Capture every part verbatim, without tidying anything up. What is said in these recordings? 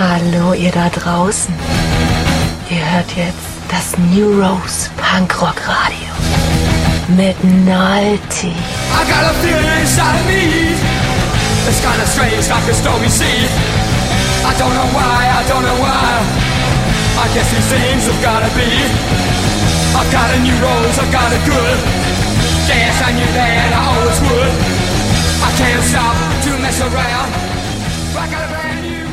Hallo ihr da draußen. Ihr hört jetzt das New Rose Punkrock Radio mit Nalty. I got a feeling inside me. It's kinda strange like a stormy sea. I don't know why, I don't know why. I guess these things have gotta be. I've got a new rose, I've got it good. Yes, I knew that I always would. I can't stop to mess around. I got a brand new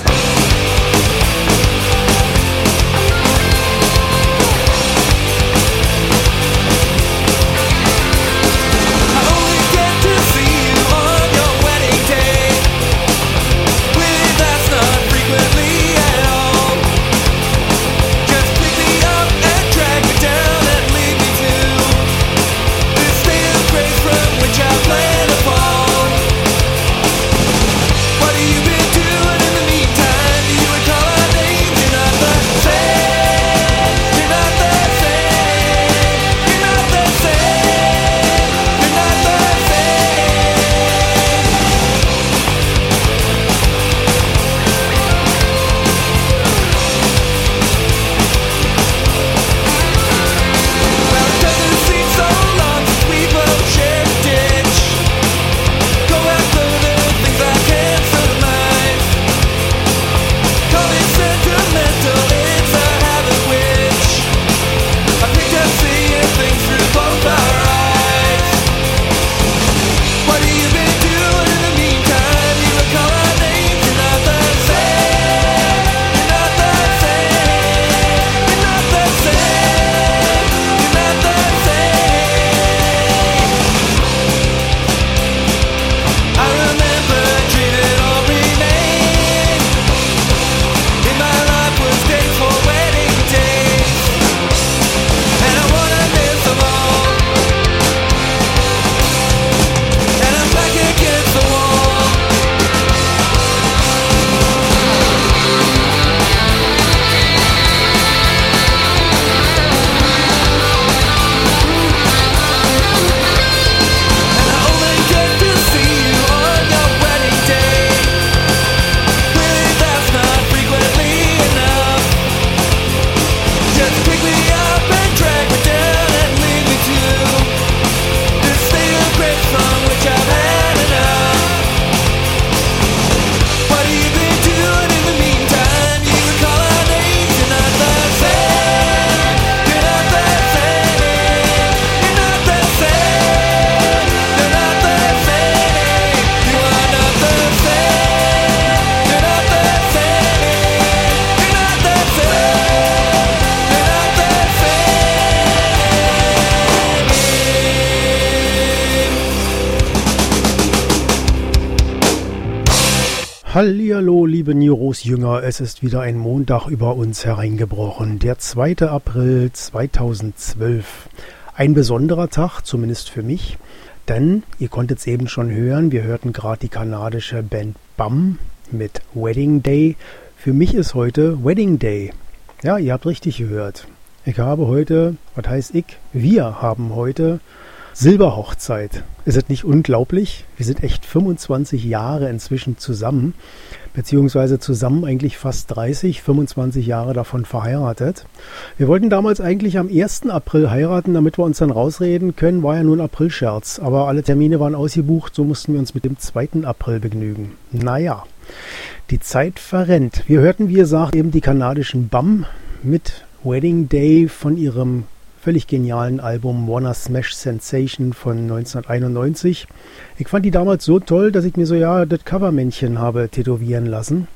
Hallihallo, liebe New Rose Jünger, es ist wieder ein Montag über uns hereingebrochen, der zweite April zweitausendzwölf. Ein besonderer Tag, zumindest für mich, denn ihr konntet es eben schon hören, wir hörten gerade die kanadische Band Bum mit Wedding Day. Für mich ist heute Wedding Day. Ja, ihr habt richtig gehört. Ich habe heute, was heißt ich? Wir haben heute Silberhochzeit. Ist es nicht unglaublich? Wir sind echt fünfundzwanzig Jahre inzwischen zusammen, beziehungsweise zusammen eigentlich fast dreißig, fünfundzwanzig Jahre davon verheiratet. Wir wollten damals eigentlich am ersten April heiraten, damit wir uns dann rausreden können, war ja nur ein Aprilscherz, aber alle Termine waren ausgebucht, so mussten wir uns mit dem zweiten April begnügen. Naja, die Zeit verrennt. Wir hörten, wie gesagt, eben die kanadischen Bum mit Wedding Day von ihrem völlig genialen Album Wanna Smash Sensation von neunzehnhunderteinundneunzig. Ich fand die damals so toll, dass ich mir so ja das Covermännchen habe tätowieren lassen.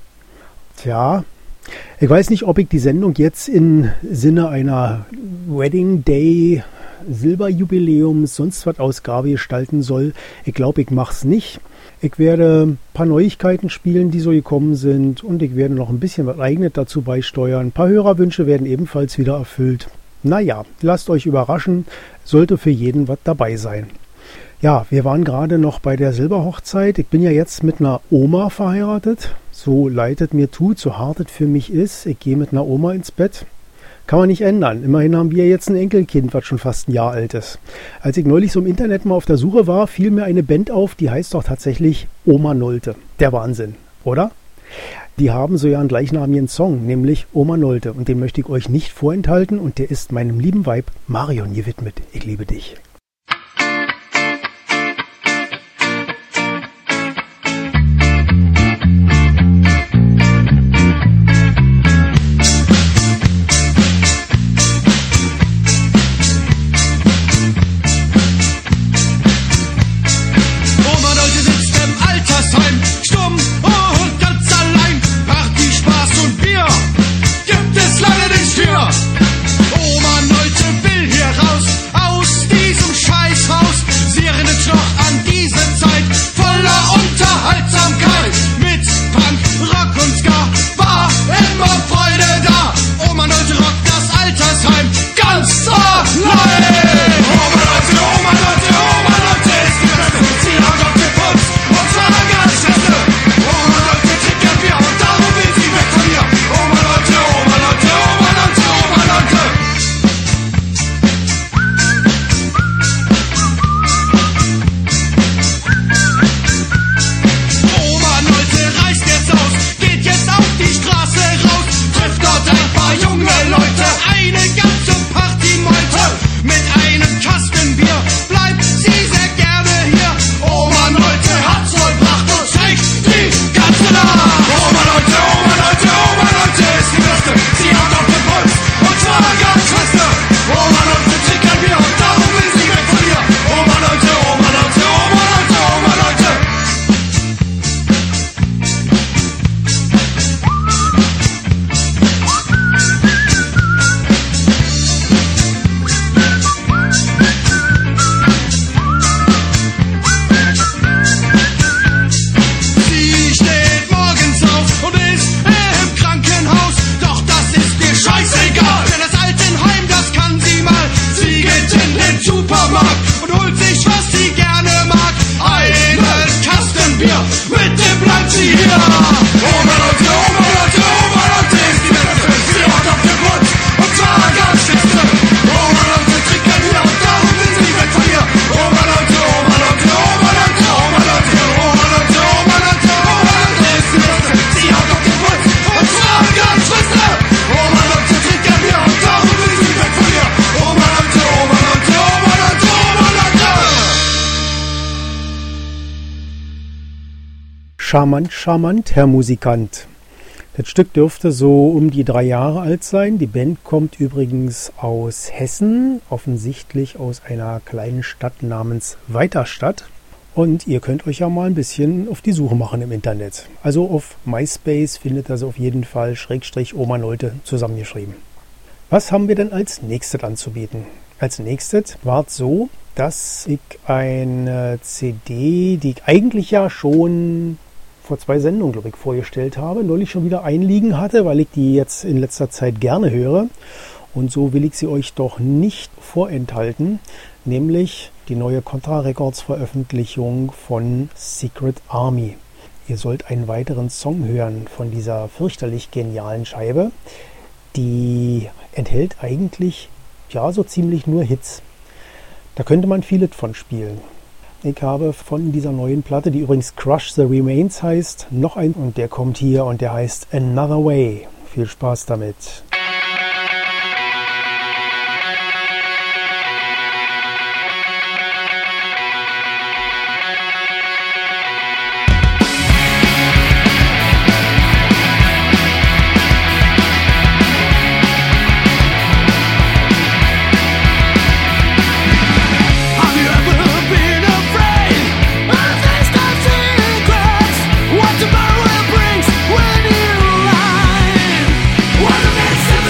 Tja, ich weiß nicht, ob ich die Sendung jetzt im Sinne einer Wedding Day Silberjubiläum sonst was Ausgabe gestalten soll. Ich glaube, ich mache es nicht. Ich werde ein paar Neuigkeiten spielen, die so gekommen sind, und ich werde noch ein bisschen was Eigenes dazu beisteuern. Ein paar Hörerwünsche werden ebenfalls wieder erfüllt. Naja, lasst euch überraschen, sollte für jeden was dabei sein. Ja, wir waren gerade noch bei der Silberhochzeit. Ich bin ja jetzt mit einer Oma verheiratet. So leid es mir tut, so hart es für mich ist. Ich gehe mit einer Oma ins Bett. Kann man nicht ändern. Immerhin haben wir jetzt ein Enkelkind, was schon fast ein Jahr alt ist. Als ich neulich so im Internet mal auf der Suche war, fiel mir eine Band auf, die heißt doch tatsächlich Oma Nolte. Der Wahnsinn, oder? Die haben so ja einen gleichnamigen Song, nämlich Oma Nolte. Und den möchte ich euch nicht vorenthalten und der ist meinem lieben Weib Marion gewidmet. Ich liebe dich. Oma Nolte will hier raus, aus diesem Scheißhaus. Sie erinnert noch an diese Zeit voller Unterhaltsamkeit. Mit Punk, Rock und Ska war immer Freude da. Oma Nolte rockt das Altersheim ganz allein. Oma Nolte, Oma Nolte, Oma Nolte ist die Beste. Sie haut auf den Puls und zwar ganz feste. Oma Nolte trinkt kein Bier und darum will sie weg von hier. Oma Nolte, Oma Nolte, Oma Nolte, Oma Nolte. Oma Nolte reist jetzt aus, geht jetzt auf die Straße raus, trifft dort ein paar junge Leute, eine ganze Partymeute. Mit einem Kasten Bier bleibt sie sehr gerne hier. Oma Nolte hat's vollbracht und trägt die ganze Nacht. Oma Nolte, Oma Nolte, Oma Nolte ist die Beste. Sie hat auf den Puls und zwar ganz feste. Oma Nolte trinkt kein Bier und darum will sie weg von hier. Oma Nolte, Oma Nolte, Oma Nolte, Oma Nolte. Sie steht morgens auf und ist im Krankenhaus. Doch das ist mir scheißegal, denn das Altenheim, das kann sie mal. Sie geht in den Supermarkt und holt sich, was sie gerne mag. Einen Kasten Bier, mit dem bleibt sie hier. Oma Nolte, Oma Nolte, Oma Nolte ist die Beste. Sie haut auf den Putz und zwar ganz feste. Oma Nolte trinkt kein Bier und darum will sie weg von hier. Oma Nolte, Oma Nolte, Oma Nolte, Oma Nolte, Oma Nolte, Oma Nolte, Oma Nolte ist die Beste. Sie haut auf den Putz und zwar ganz feste. Oma Nolte trinkt kein Bier und darum will sie weg von hier. Oma Nolte, Oma Nolte, Oma Nolte, Oma Nolte. Charmant, charmant, Herr Musikant. Das Stück dürfte so um die drei Jahre alt sein. Die Band kommt übrigens aus Hessen, offensichtlich aus einer kleinen Stadt namens Weiterstadt. Und ihr könnt euch ja mal ein bisschen auf die Suche machen im Internet. Also auf MySpace findet ihr sie auf jeden Fall Schrägstrich Oma Nolte zusammengeschrieben. Was haben wir denn als nächstes anzubieten? Als nächstes war es so, dass ich eine C D, die ich eigentlich ja schon vor zwei Sendungen, glaube ich, vorgestellt habe, neulich schon wieder einliegen hatte, weil ich die jetzt in letzter Zeit gerne höre. Und so will ich sie euch doch nicht vorenthalten, nämlich die neue Contra Records Veröffentlichung von Secret Army. Ihr sollt einen weiteren Song hören von dieser fürchterlich genialen Scheibe. Die enthält eigentlich ja so ziemlich nur Hits. Da könnte man vieles von spielen. Ich habe von dieser neuen Platte, die übrigens Crush the Remains heißt, noch einen und der kommt hier und der heißt Another Way. Viel Spaß damit. Have you ever been afraid of these top secrets? What tomorrow brings when you lie? What a mess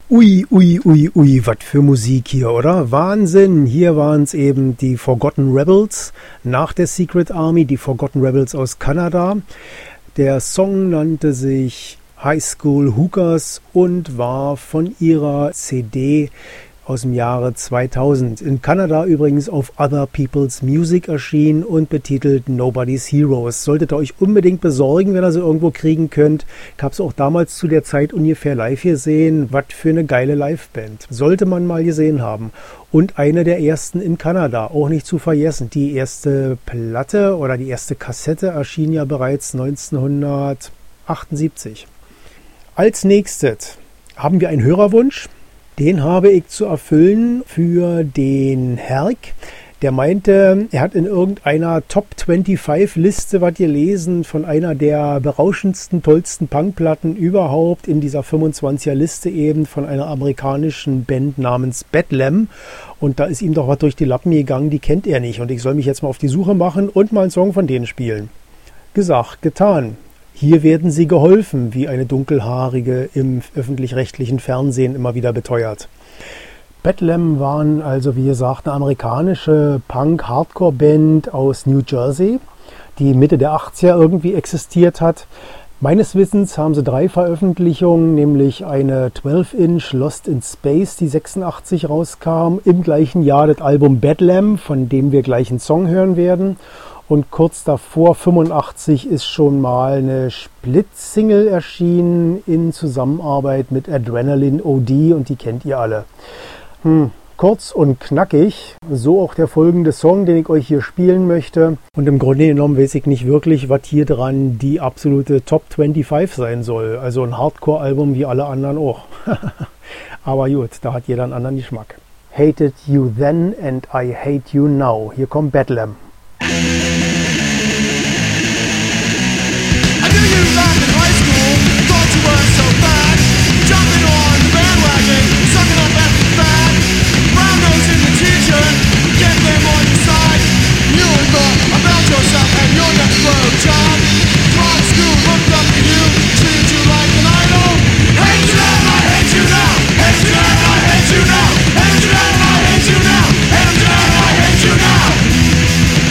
Ui, ui, ui, ui, was für Musik hier, oder? Wahnsinn! Hier waren es eben die Forgotten Rebels nach der Secret Army, die Forgotten Rebels aus Kanada. Der Song nannte sich High School Hookers und war von ihrer C D aus dem Jahre zweitausend. In Kanada übrigens auf Other People's Music erschienen und betitelt Nobody's Heroes. Solltet ihr euch unbedingt besorgen, wenn ihr sie irgendwo kriegen könnt. Ich habe es auch damals zu der Zeit ungefähr live gesehen. Was für eine geile Liveband. Sollte man mal gesehen haben. Und eine der ersten in Kanada, auch nicht zu vergessen. Die erste Platte oder die erste Kassette erschien ja bereits neunzehnhundertachtundsiebzig. Als nächstes haben wir einen Hörerwunsch. Den habe ich zu erfüllen für den Herk. Der meinte, er hat in irgendeiner Top fünfundzwanzig Liste was gelesen von einer der berauschendsten, tollsten Punkplatten überhaupt in dieser fünfundzwanziger Liste eben von einer amerikanischen Band namens Bedlam. Und da ist ihm doch was durch die Lappen gegangen, die kennt er nicht. Und ich soll mich jetzt mal auf die Suche machen und mal einen Song von denen spielen. Gesagt, getan. Hier werden sie geholfen, wie eine Dunkelhaarige im öffentlich-rechtlichen Fernsehen immer wieder beteuert. Bedlam waren also, wie gesagt, eine amerikanische Punk-Hardcore-Band aus New Jersey, die Mitte der achtziger irgendwie existiert hat. Meines Wissens haben sie drei Veröffentlichungen, nämlich eine zwölf Inch Lost in Space, die sechsundachtzig rauskam, im gleichen Jahr das Album Bedlam, von dem wir gleich einen Song hören werden. Und kurz davor, fünfundachtzig, ist schon mal eine Split-Single erschienen in Zusammenarbeit mit Adrenaline O D und die kennt ihr alle. Hm, kurz und knackig, so auch der folgende Song, den ich euch hier spielen möchte. Und im Grunde genommen weiß ich nicht wirklich, was hier dran die absolute Top fünfundzwanzig sein soll. Also ein Hardcore-Album wie alle anderen auch. Aber gut, da hat jeder einen anderen Geschmack. Hated you then and I hate you now. Hier kommt Bedlam. I knew you back in high school, thought you weren't so bad. Jumping on the bandwagon, sucking up every fad. Brown nose in the t-shirt, get them on your side. You thought about yourself and your next road job. Smart school looked up to you, treated you like an idol. Hate you now, I hate you now. Hate you now, I hate you now. Hate you now, I hate you now. Hate you now, I hate you now.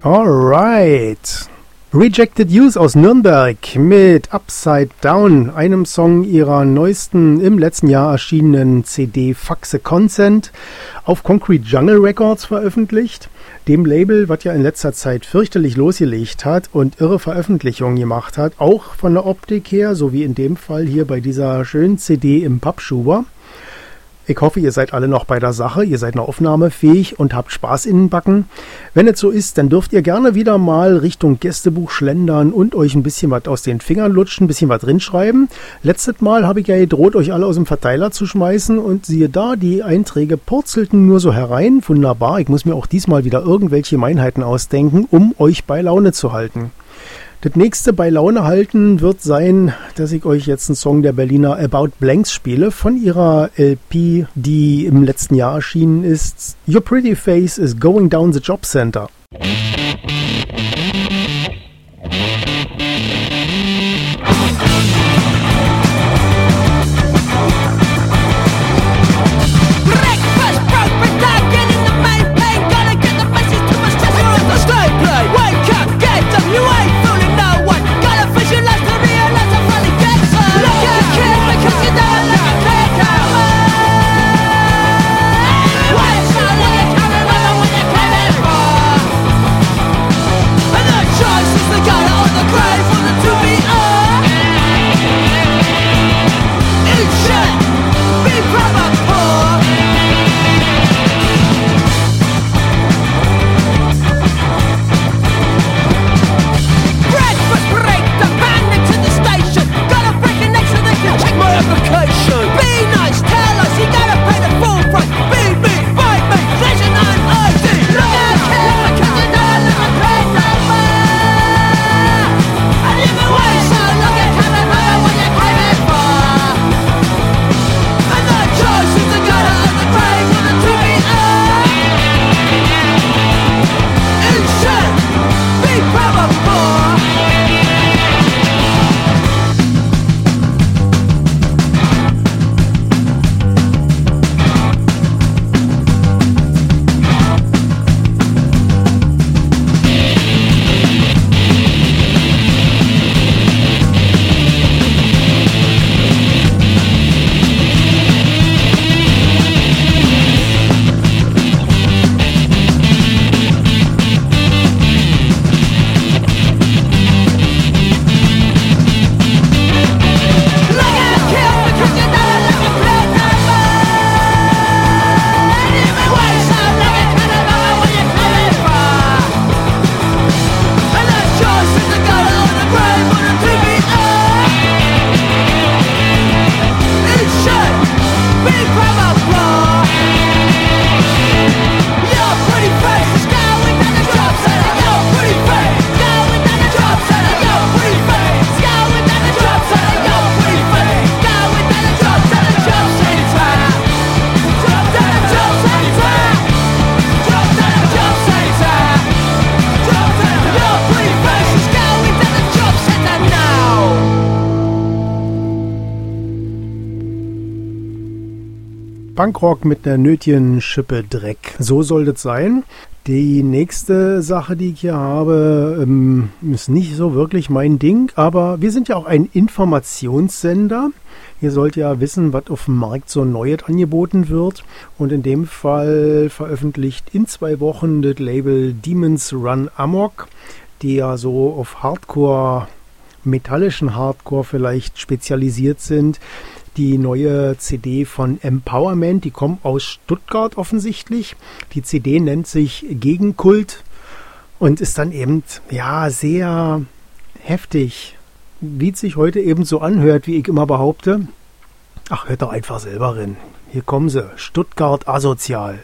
Alright. Rejected Youth aus Nürnberg mit Upside Down, einem Song ihrer neuesten, im letzten Jahr erschienenen C D Fuck the Consent, auf Concrete Jungle Records veröffentlicht. Dem Label, was ja in letzter Zeit fürchterlich losgelegt hat und irre Veröffentlichungen gemacht hat, auch von der Optik her, so wie in dem Fall hier bei dieser schönen C D im Pappschuber. Ich hoffe, ihr seid alle noch bei der Sache, ihr seid noch aufnahmefähig und habt Spaß in den Backen. Wenn es so ist, dann dürft ihr gerne wieder mal Richtung Gästebuch schlendern und euch ein bisschen was aus den Fingern lutschen, ein bisschen was drinschreiben. Letztes Mal habe ich ja gedroht, euch alle aus dem Verteiler zu schmeißen und siehe da, die Einträge purzelten nur so herein. Wunderbar, ich muss mir auch diesmal wieder irgendwelche Gemeinheiten ausdenken, um euch bei Laune zu halten. Das nächste bei Laune halten wird sein, dass ich euch jetzt einen Song der Berliner About Blanks spiele von ihrer L P, die im letzten Jahr erschienen ist. Your Pretty Face is Going Down the Job Center. Punkrock mit einer nötigen Schippe Dreck. So soll das sein. Die nächste Sache, die ich hier habe, ähm, ist nicht so wirklich mein Ding, aber wir sind ja auch ein Informationssender. Ihr sollt ja wissen, was auf dem Markt so Neues angeboten wird. Und in dem Fall veröffentlicht in zwei Wochen das Label Demons Run Amok, die ja so auf Hardcore, metallischen Hardcore vielleicht spezialisiert sind. Die neue C D von Empowerment, die kommt aus Stuttgart offensichtlich. Die C D nennt sich Gegenkult und ist dann eben, ja, sehr heftig. Wie es sich heute eben so anhört, wie ich immer behaupte. Ach, hört doch einfach selber rein. Hier kommen sie, Stuttgart asozial.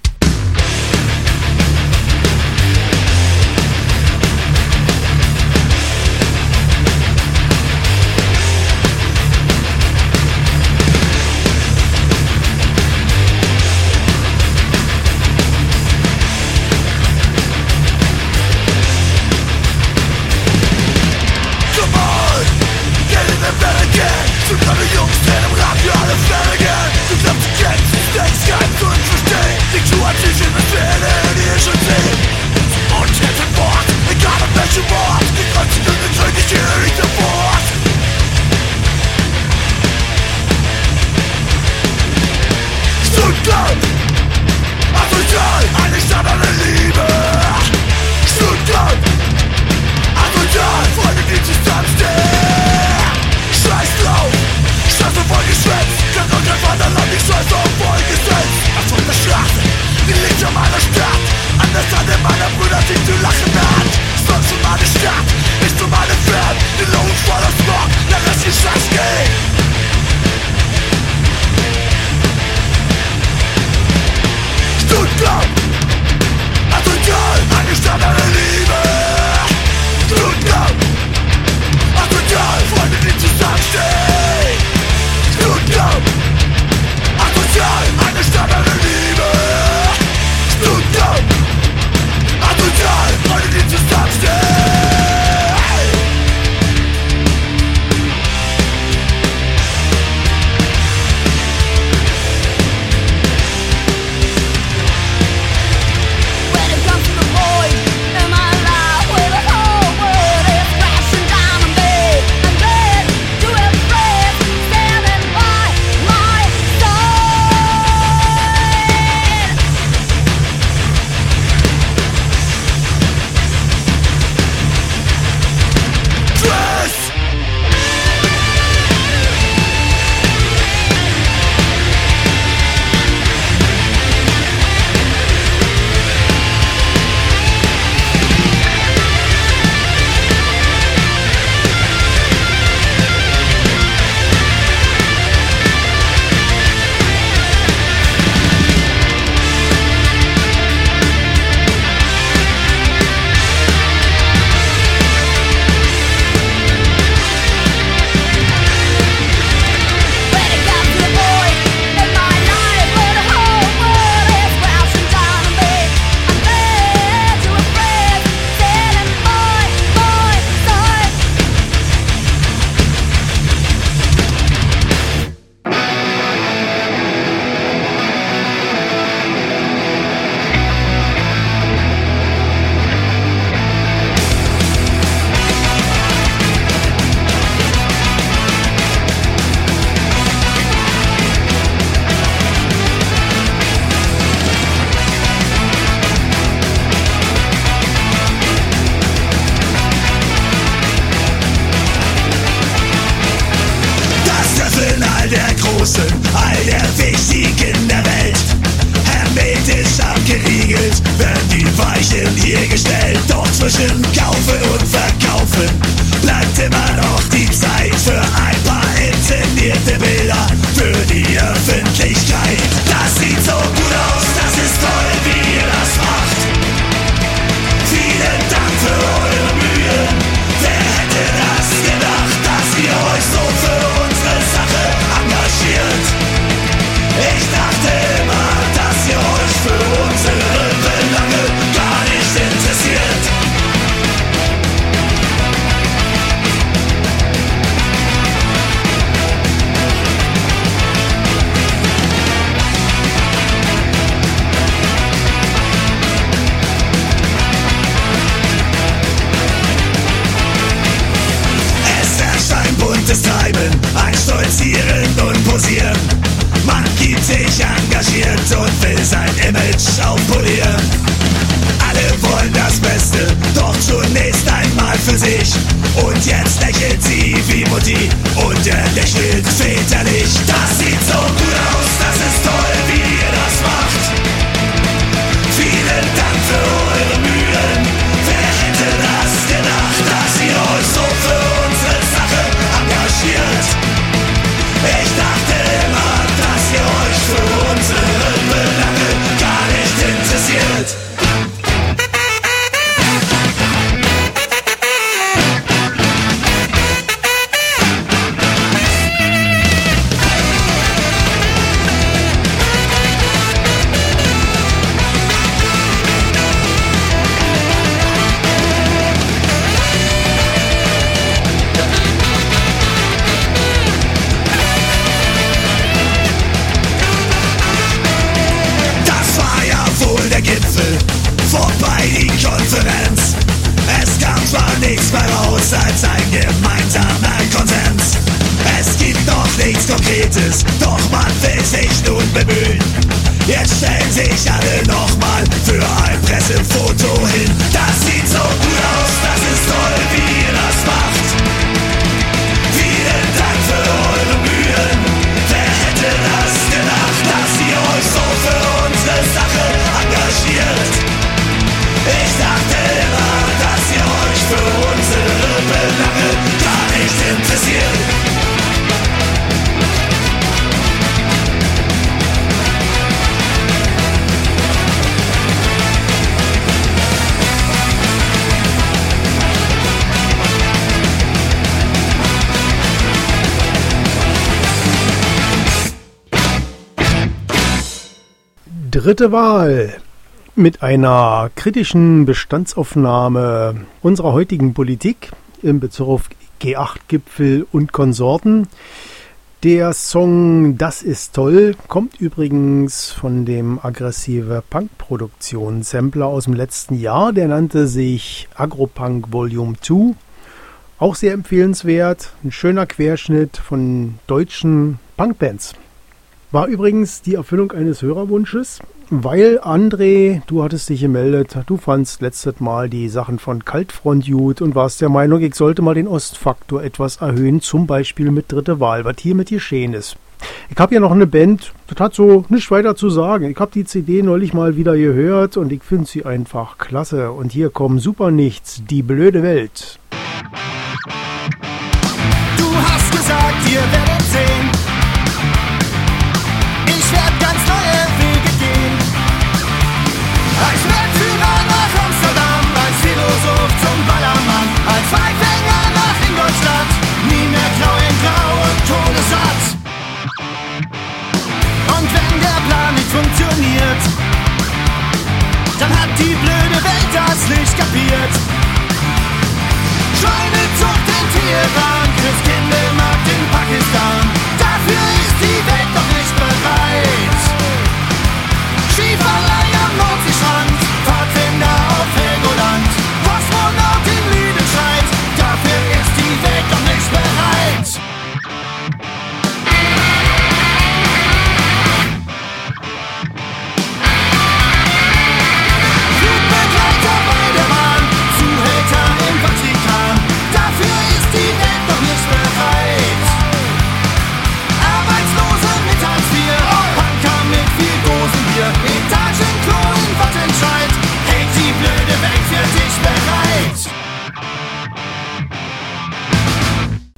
Zu kleine Jungs, der im Radio alle Fälle gehen. Du glaubst, du kennst, du denkst, kein zu uns verstehen. zwischen Kaufen und Verkaufen bleibt immer noch die Zeit für ein paar inszenierte Bilder für die Öffentlichkeit. Das sieht so gut aus, das ist toll, wie ihr das macht. Vielen Dank für eure Mühen. Wer hätte das gedacht, dass ihr euch so für unsere Sache engagiert? Ich dachte immer, dass ihr euch für unsere Belange gar nicht interessiert. Buntes Treiben, ein Stolzieren und Posieren. Man gibt sich engagiert und will sein Image aufpolieren. Alle wollen das Beste, doch zunächst einmal für sich. Und jetzt lächelt sie wie Mutti und er lächelt väterlich. Das sieht so gut aus, das ist toll, wie ihr das macht. Vielen Dank für eure Mühen. Wer hätte das gedacht, dass ihr euch so für unsere Sache engagiert? Ich dachte immer, dass ihr euch für unsere Belange gar nicht interessiert. Vorbei die Konferenz. Es kam zwar nichts mehr raus als ein gemeinsamer Konsens. Es gibt noch nichts Konkretes, doch man will sich nun bemühen. Jetzt stellen sich alle nochmal für ein Pressefoto hin. Das sieht so gut aus, das ist toll, wie ihr das macht. Vielen Dank für eure Mühen. Wer hätte das gedacht, dass ihr euch so für unsere Sache engagiert? Ich dachte immer, dass ihr euch für unsere Belange gar nicht interessiert. Dritte Wahl. Mit einer kritischen Bestandsaufnahme unserer heutigen Politik in Bezug auf G acht Gipfel und Konsorten. Der Song Das ist toll kommt übrigens von dem aggressive Punk-Produktion-Sampler aus dem letzten Jahr. Der nannte sich Agropunk Volume zwei. Auch sehr empfehlenswert. Ein schöner Querschnitt von deutschen Punkbands. War übrigens die Erfüllung eines Hörerwunsches, weil André, du hattest dich gemeldet, du fandst letztes Mal die Sachen von Kaltfront gut und warst der Meinung, ich sollte mal den Ostfaktor etwas erhöhen, zum Beispiel mit Dritte Wahl, was hier mit geschehen ist. Ich habe ja noch eine Band, das hat so nichts weiter zu sagen. Ich habe die C D neulich mal wieder gehört und ich finde sie einfach klasse. Und hier kommen Super Nichts, die blöde Welt. Du hast gesagt, ihr werdet sehen. Ich werd ganz neue Wege gehen. Als Weltführer nach Amsterdam, als Philosoph zum Ballermann, als Pfeifhänger nach Ingolstadt, nie mehr grau in grau und todessatt. Und wenn der Plan nicht funktioniert, dann hat die blöde Welt das nicht kapiert. Schweinezucht in Teheran, Christkindlmarkt in Pakistan, dafür ist die Welt noch nicht bereit. Skiverleih am Nordseestrand, Pfadfinder auf Helgoland, Kosmonaut in Lüdenscheid, dafür ist die Welt noch nicht bereit. Flugbegleiter bei der Bahn, Zuhälter im Vatikan, dafür ist die Welt noch nicht bereit.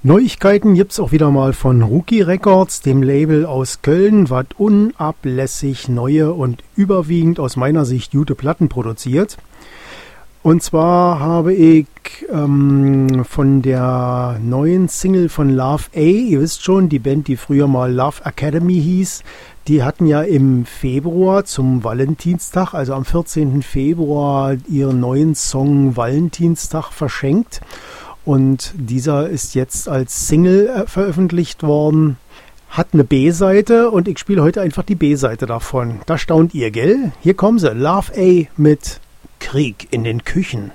Neuigkeiten gibt's auch wieder mal von Rookie Records, dem Label aus Köln, was unablässig neue und überwiegend aus meiner Sicht gute Platten produziert. Und zwar habe ich ähm, von der neuen Single von Love A, ihr wisst schon, die Band, die früher mal Love Academy hieß, die hatten ja im Februar zum Valentinstag, also am vierzehnten Februar, ihren neuen Song Valentinstag verschenkt. Und dieser ist jetzt als Single äh, veröffentlicht worden, hat eine B-Seite und ich spiele heute einfach die B-Seite davon. Da staunt ihr, gell? Hier kommen sie, Love A mit Krieg in den Küchen.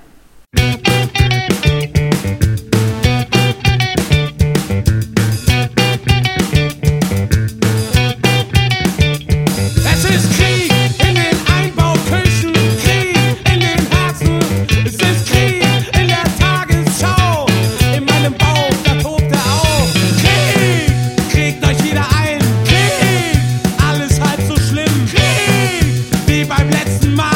Es ist Krieg in den Einbauküchen, Krieg in den Herzen, es ist Krieg in der Tagesschau, in meinem Bauch, da tobt er auf. Krieg, kriegt euch wieder ein, Krieg, alles halb so schlimm, Krieg, wie beim letzten Mal.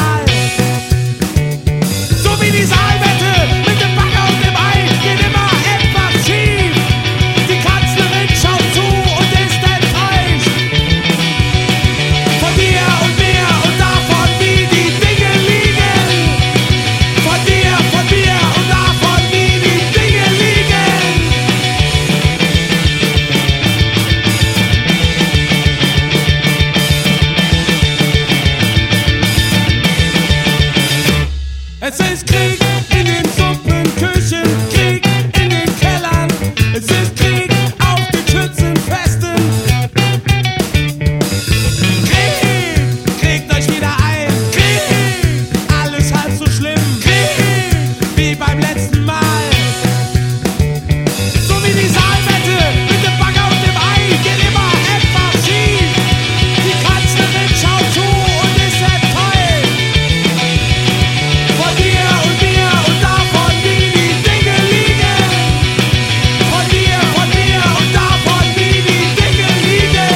So wie die Saalwette mit dem Bagger und dem Ei, geht immer etwas schief. Die Kanzlerin schaut zu und ist enttäuscht von dir und mir und davon, wie die Dinge liegen. Von dir, von mir und davon, wie die Dinge liegen. Es ist Krieg in den Suppenküchen, Krieg in den Kellern, es ist Krieg auf den Schützenfesten. Krieg, kriegt euch wieder ein, Krieg, alles halb so schlimm, Krieg, wie beim letzten Mal. So wie die Saalwette mit dem Bagger und dem Ei, geht immer etwas schief. Die Kanzlerin schaut zu und ist enttäuscht von dir und mir und davon, wie die Dinge liegen. Von dir, von mir und davon, wie die Dinge liegen.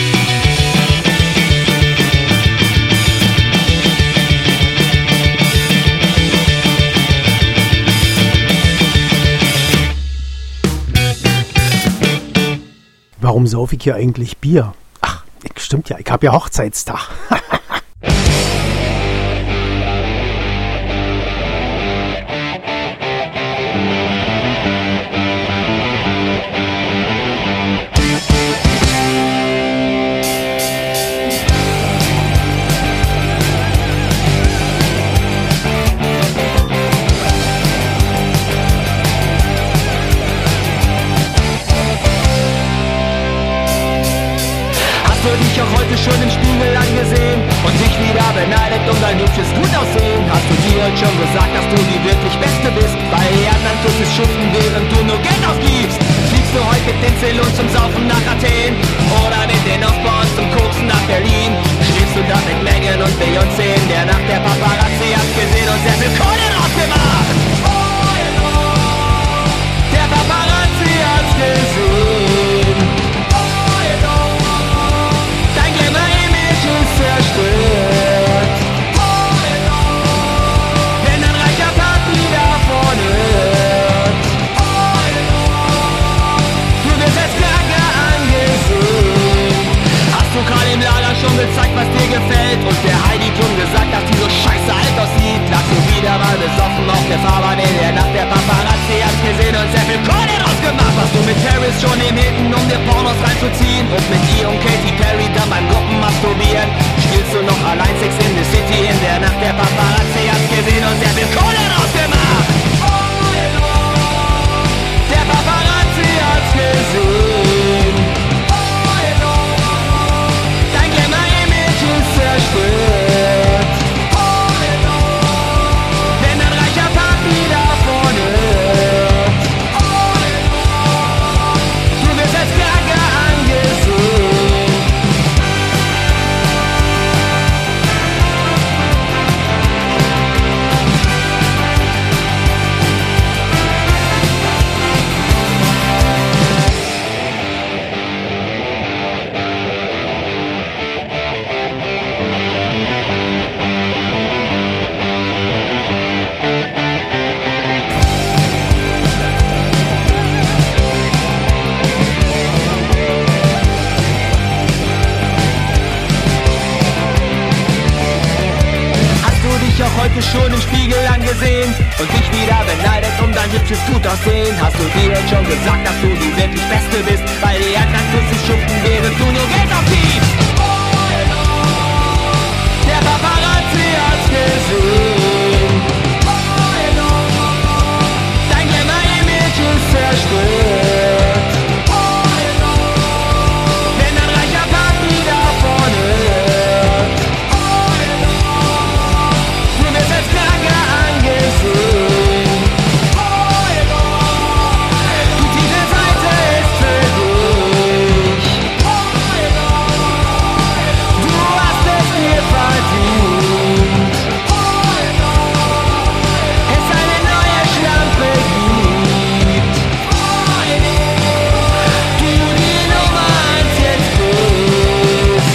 Warum sauf ich hier eigentlich Bier? Ach, stimmt ja, ich habe ja Hochzeitstag. Hast du dich auch heute schon im Spiegel angesehen und dich wieder beneidet um dein hübsches Gutaussehen? Hast du dir heute schon gesagt, dass du die wirklich Beste bist, weil die anderen Tussis schuften, während du nur Geld ausgibst? Fliegst du heute mit den Zellus zum Saufen nach Athen oder mit den Osborns zum Koksen nach Berlin? Schläfst du da mit Megan und Beyoncé in der Nacht der Paparazzi? Hast gesehen und sehr viel Kohle draus gemacht. Der Paparazzi hat's gesehen. Dein Glamour-Image ist zerstört. Wenn ein reicher Papi davon hört, du wirst als Kranke angesehen. Hast du gerade im Lager schon gezeigt, was dir gefällt? Und der Heidi Klum gesagt, dass die so scheiße alt aussieht? Lagst du wieder mal besoffen auf der Fahrbahn in der Nacht der Paparazzi? Hast gesehen und sehr viel Kohle draus gemacht. Warst du mit Paris schon im Hilton, um dir Pornos reinzuziehen? Und mit ihr und Katy Perry dann beim Gruppen masturbieren? Spielst du noch allein Sex in the City in der Nacht der Paparazzi? Hast gesehen und sehr viel Kohle draus gemacht. Der Paparazzi hat's gesehen. Dein Glamour-Image ist zerstört. Wenn ein reicher Papi davon hört, du wirst als Kranke angesehen. schon im Spiegel angesehen und dich wieder beneidet um dein hübsches Gutaussehen? Hast du dir jetzt schon gesagt, dass du die wirklich Beste bist? Weil die anderen Pussys schuften, während du nur Geld aufgibst. Der Paparazzi hat's gesehen. Dein Glamour-Image ist zerstört. Wenn ein reicher Papi davon hört, du wirst als Kranke angesehen. Die Titelseite ist für dich. Du hast es dir verdient. Es eine neue Schlampe gibt. Du die Nummer eins jetzt bist.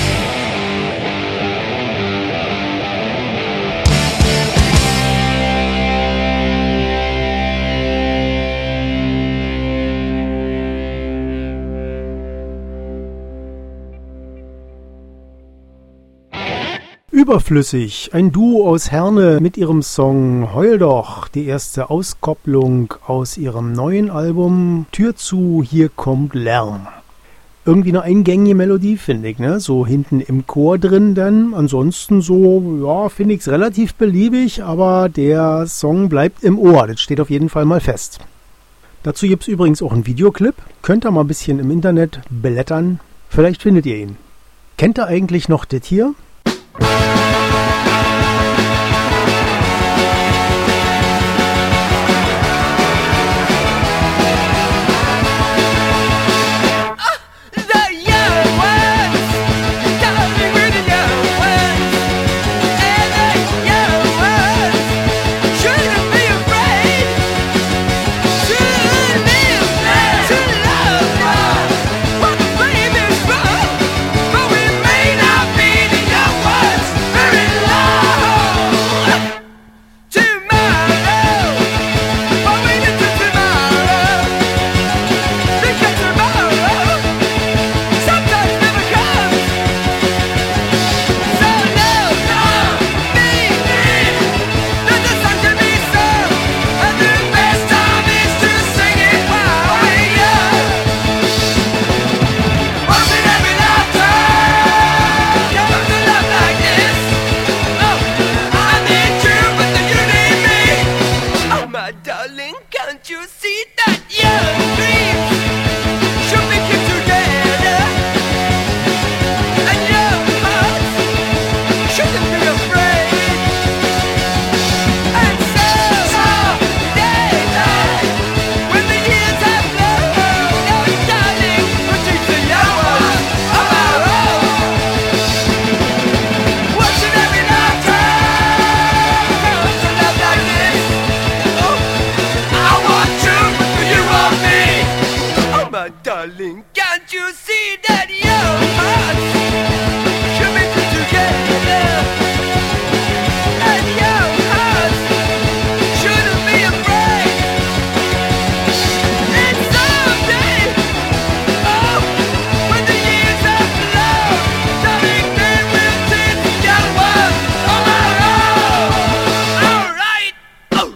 Überflüssig, ein Duo aus Herne mit ihrem Song Heul doch, die erste Auskopplung aus ihrem neuen Album Tür zu, hier kommt Lärm. Irgendwie eine eingängige Melodie, finde ich, ne? So hinten im Chor drin dann. Ansonsten so, ja, finde ich es relativ beliebig, aber der Song bleibt im Ohr, das steht auf jeden Fall mal fest. Dazu gibt es übrigens auch einen Videoclip, könnt ihr mal ein bisschen im Internet blättern, vielleicht findet ihr ihn. Kennt ihr eigentlich noch das hier? Darling, can't you see that your hearts should be put together? And your hearts shouldn't be afraid. And someday, oh, when the years are flown, darling, then we'll take the young ones on our own. All right. Oh.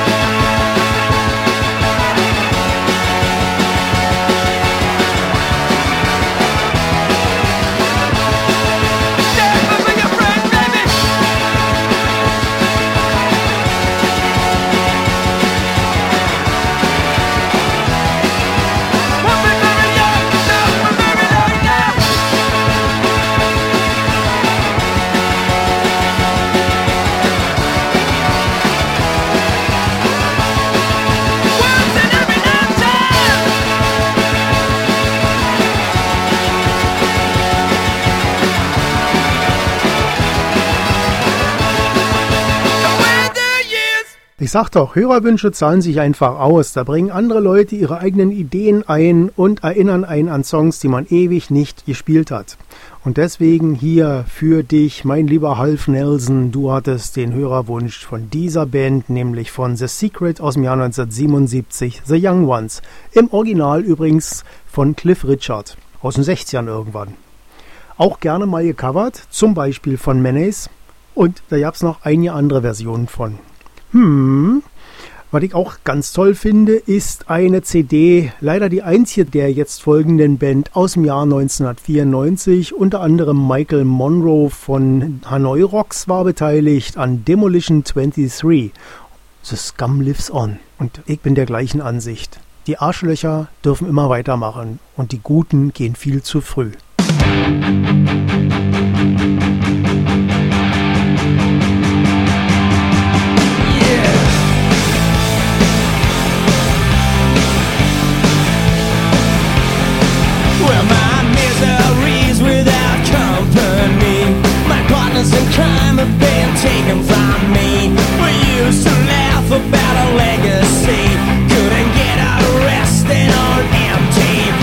Ich sag doch, Hörerwünsche zahlen sich einfach aus. Da bringen andere Leute ihre eigenen Ideen ein und erinnern einen an Songs, die man ewig nicht gespielt hat. Und deswegen hier für dich, mein lieber Half Nelson, du hattest den Hörerwunsch von dieser Band, nämlich von The Secret aus dem Jahr neunzehnhundertsiebenundsiebzig, The Young Ones. Im Original übrigens von Cliff Richard, aus den sechzigern irgendwann. Auch gerne mal gecovert, zum Beispiel von Menace Und da gab es noch einige andere Versionen von. Hm... Was ich auch ganz toll finde, ist eine C D, leider die einzige der jetzt folgenden Band aus dem Jahr neunzehnhundertvierundneunzig. Unter anderem Michael Monroe von Hanoi Rocks war beteiligt an Demolition dreiundzwanzig. The Scum Lives On. Und ich bin der gleichen Ansicht. Die Arschlöcher dürfen immer weitermachen und die Guten gehen viel zu früh. And crime have been taken from me. We used to laugh about our legacy. Couldn't get arrested on M T V.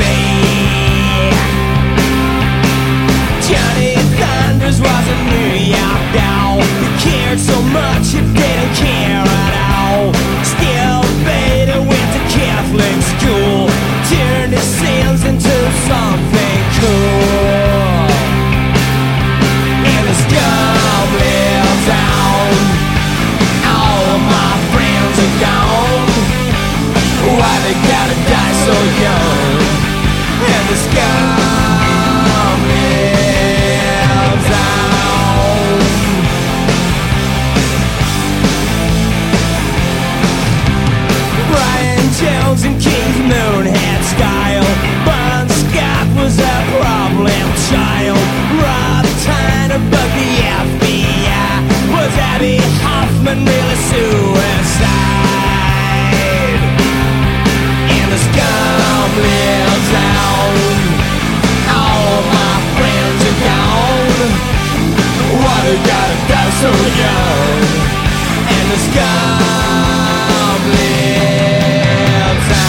Johnny Thunders was a New York doll. He cared so much he didn't care at all. Still Vader went to Catholic school. Turned his sins into something cool. Scum lives on. All of my friends are gone. Why they gotta die so young? And the scum lives on. Brian Jones and King's Moon had style. Bon Scott was a problem child. Rob Tyner but the F B I. Was Abby Hoffman really suicide? And the scum lives on. All of my friends are gone. Why they gotta die so young? And the scum lives on.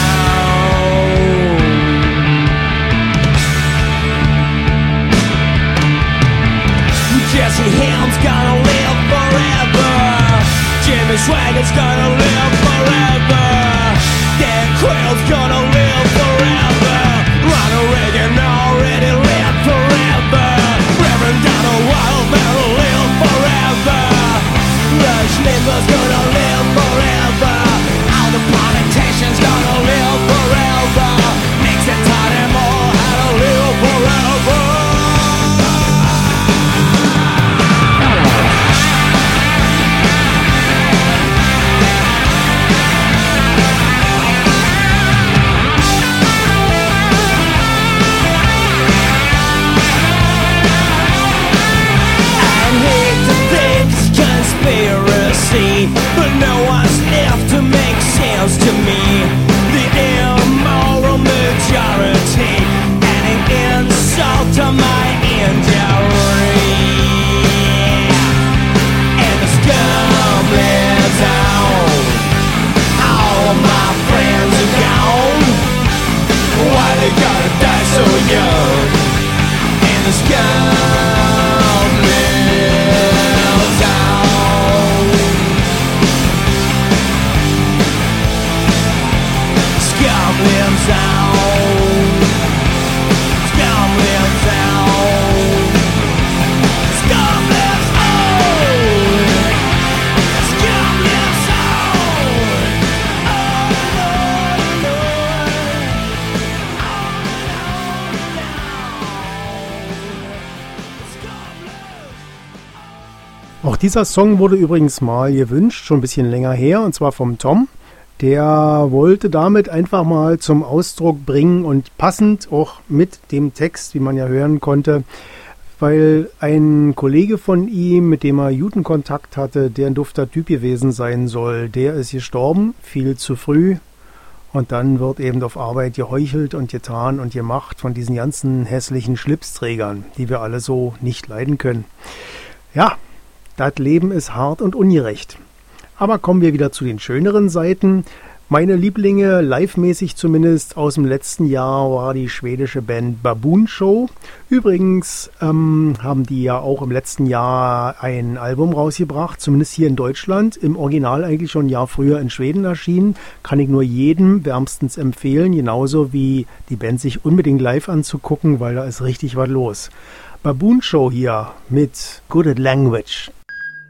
Jesse Helm's gonna live forever. Jimmy Swaggart gonna live forever. Dan Quayle's gonna live forever. Ronald Reagan already lived forever. Reverend Donald Wildman will live forever. Rush Limbaugh's gonna live forever. All the politicians gonna live forever. Nixon taught them all how to live forever. But no one's left to make sense to me. The immoral majority, and an insult to my injury. And the scum lives on. All of my friends are gone. Why they gotta die so young? And the scum lives on. Scum lives on. Scum lives on. Scum lives on. Scum lives on. On and on and on. Auch dieser Song wurde übrigens mal gewünscht, schon ein bisschen länger her, und zwar vom Tom. Der wollte damit einfach mal zum Ausdruck bringen und passend auch mit dem Text, wie man ja hören konnte, weil ein Kollege von ihm, mit dem er guten Kontakt hatte, der ein dufter Typ gewesen sein soll, der ist gestorben, viel zu früh. Und dann wird eben auf Arbeit geheuchelt und getan und gemacht von diesen ganzen hässlichen Schlipsträgern, die wir alle so nicht leiden können. Ja, das Leben ist hart und ungerecht. Aber kommen wir wieder zu den schöneren Seiten. Meine Lieblinge, live-mäßig zumindest, aus dem letzten Jahr war die schwedische Band Baboon Show. Übrigens ähm, haben die ja auch im letzten Jahr ein Album rausgebracht, zumindest hier in Deutschland. Im Original eigentlich schon ein Jahr früher in Schweden erschienen. Kann ich nur jedem wärmstens empfehlen, genauso wie die Band sich unbedingt live anzugucken, weil da ist richtig was los. Baboon Show hier mit Good at Language.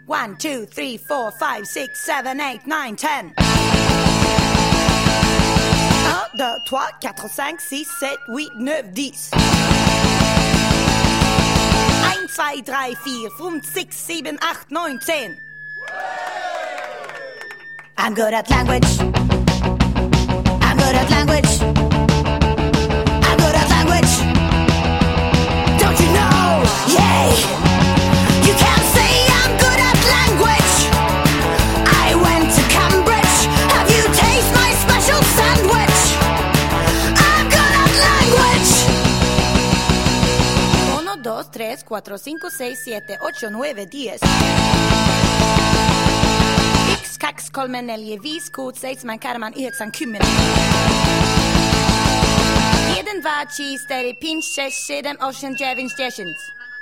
One, two, three, four, five, six, seven, eight, nine, ten. Un, deux, trois, quatre, cinq, six, sept, huit, neuf, dix. Eins, zwei, drei, vier, fünf, sechs, sieben, acht, neun, zehn. I'm good at language. I'm good at language. I'm good at language. Don't you know? Yay! You can't say I'm good at language. I went to Cambridge. Have you tasted my special sandwich? I'm good at language. Uno, dos, tres, cuatro, cinco, seis, siete, ocho, nueve, diez. X, kax, kolmen, elje, vis, kod, seis, man, karman, yhdeksän, kymmenen. Jeden, var, cheese, steady, pinch, sesh, sedem, ocean, javin, stations.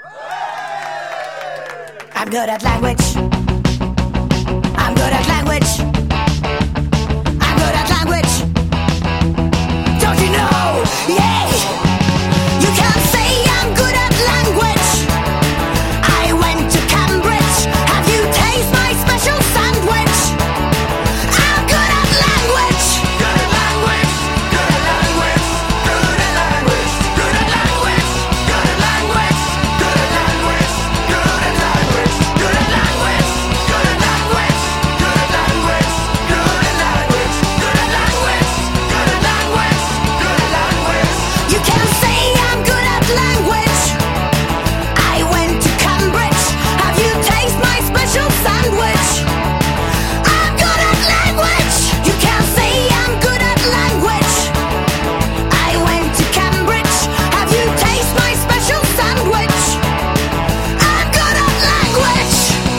I'm good at language. I'm good at language. I'm good at language. Don't you know? Yeah! You can't say I'm good at language. I went to Cambridge. Have you tasted my special sandwich? I'm good at language. Good at language, good at language, good at language, good at language, good at language, good at language, good at language, good at language, good at language, good at language, good at language, good at language, good at language, good at language. You can't say I'm good at language. I went to Cambridge. Have you tasted my special sandwich? I'm good at language. You can't say I'm good at language. I went to Cambridge. Have you tasted my special sandwich? I'm good at language.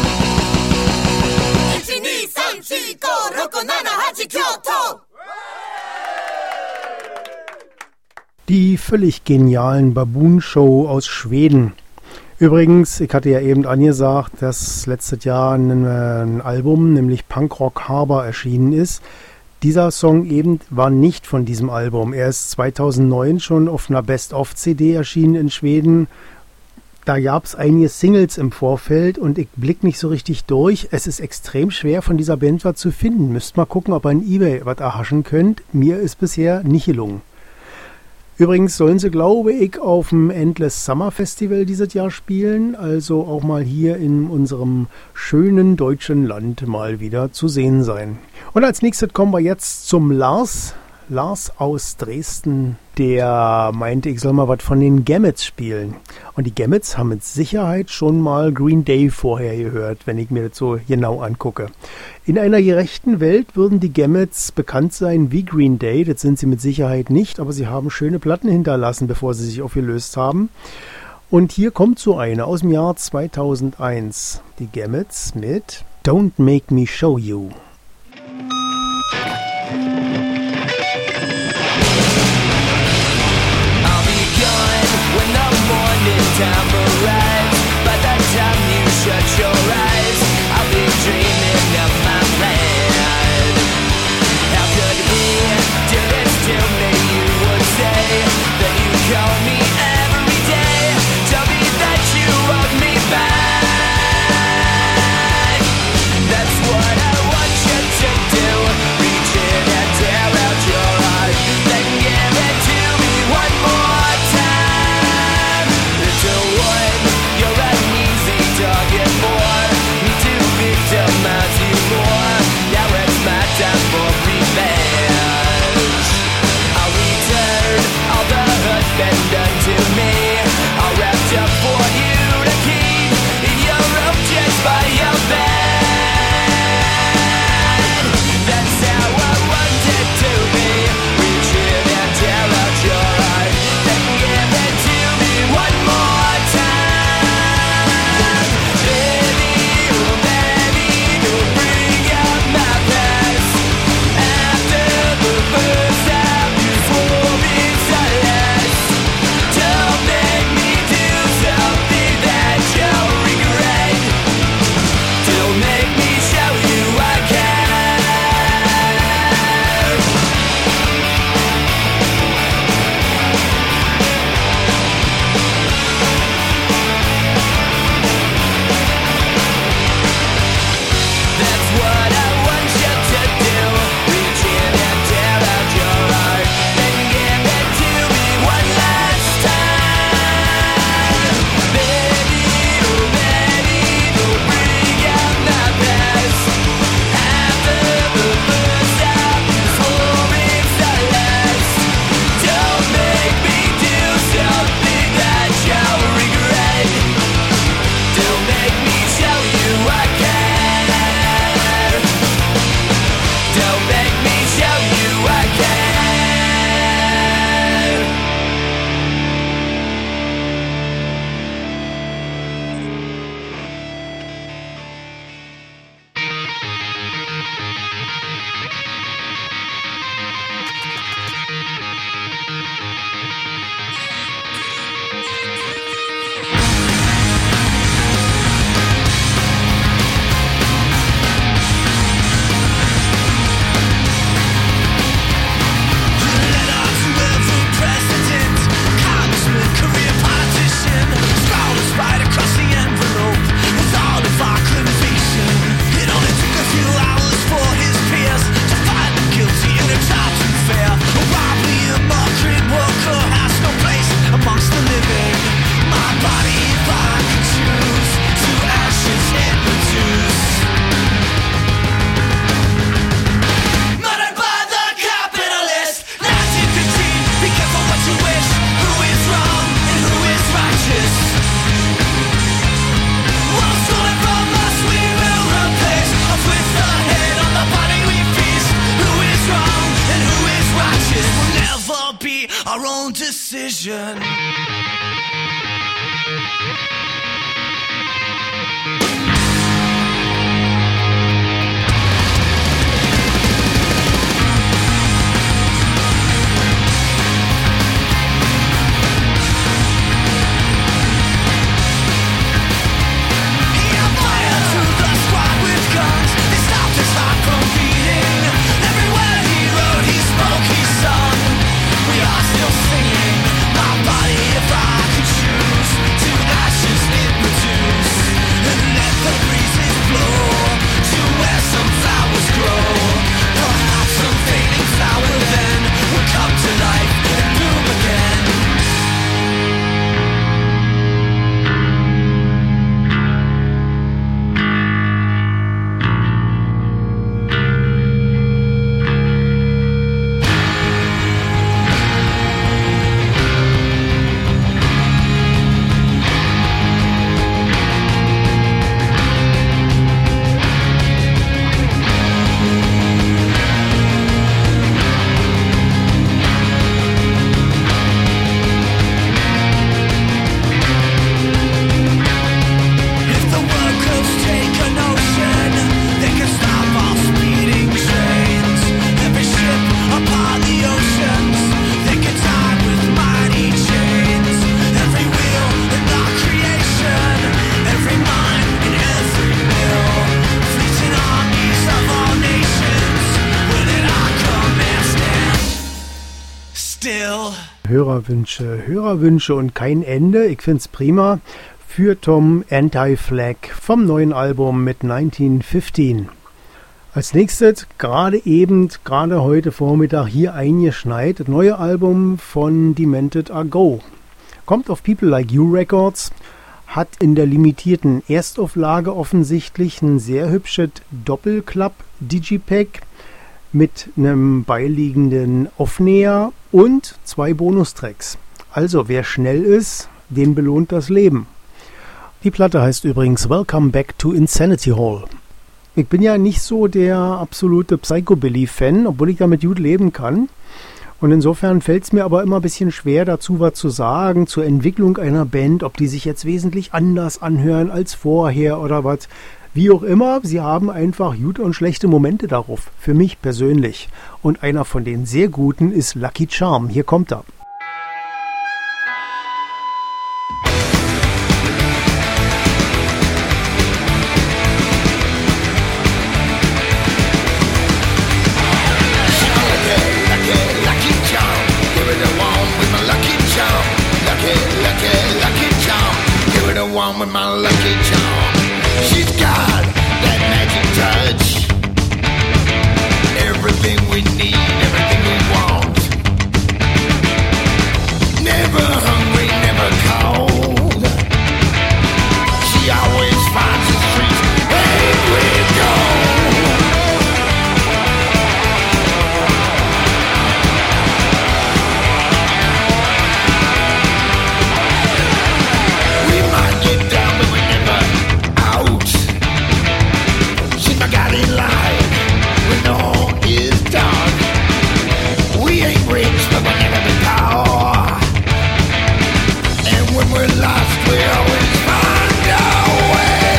one, two, three, four, five, six, seven, eight, Kyoto. Die völlig genialen Baboon Show aus Schweden. Übrigens, ich hatte ja eben angesagt, dass letztes Jahr ein, ein Album, nämlich Punkrock Harbor, erschienen ist. Dieser Song eben war nicht von diesem Album. Er ist zweitausendneun schon auf einer Best-of-C D erschienen in Schweden. Da gab es einige Singles im Vorfeld und ich blick nicht so richtig durch. Es ist extrem schwer, von dieser Band was zu finden. Müsst mal gucken, ob ihr in eBay was erhaschen könnt. Mir ist bisher nicht gelungen. Übrigens sollen sie, glaube ich, auf dem Endless Summer Festival dieses Jahr spielen, also auch mal hier in unserem schönen deutschen Land mal wieder zu sehen sein. Und als nächstes kommen wir jetzt zum Lars. Lars aus Dresden, der meinte, ich soll mal was von den Gamuts spielen. Und die Gamuts haben mit Sicherheit schon mal Green Day vorher gehört, wenn ich mir das so genau angucke. In einer gerechten Welt würden die Gamuts bekannt sein wie Green Day, das sind sie mit Sicherheit nicht, aber sie haben schöne Platten hinterlassen, bevor sie sich aufgelöst haben. Und hier kommt so eine aus dem Jahr zweitausendeins. Die Gamuts mit Don't Make Me Show You. Time arrives, by the time you shut your eyes, I'll be dreaming of my plan. How could it be? Did it still me? You would say that you call me every day. Tell me that you wrote me back. That's what I want our own decision. Hörerwünsche, Hörerwünsche und kein Ende. Ich find's prima. Für Tom Anti-Flag vom neuen Album mit neunzehnhundertfünfzehn. Als nächstes, gerade eben, gerade heute Vormittag hier eingeschneit, das neue Album von Demented Are Go. Kommt auf People Like You Records, hat in der limitierten Erstauflage offensichtlich ein sehr hübsches Doppelklapp-Digipack mit einem beiliegenden Aufnäher und zwei Bonustracks. Also wer schnell ist, den belohnt das Leben. Die Platte heißt übrigens Welcome Back to Insanity Hall. Ich bin ja nicht so der absolute Psychobilly-Fan, obwohl ich damit gut leben kann. Und insofern fällt es mir aber immer ein bisschen schwer, dazu was zu sagen, zur Entwicklung einer Band, ob die sich jetzt wesentlich anders anhören als vorher oder was. Wie auch immer, sie haben einfach gute und schlechte Momente darauf, für mich persönlich. Und einer von den sehr guten ist Lucky Charm. Hier kommt er. She's got that magic touch. Everything we need, everything we want. Never hungry, never cold. She always finds the streets everywhere we go. We might get down, but we're never out. She's my guiding light when all is dark. We ain't rich, but we'll never be poor. And when we're lost, we always find our way.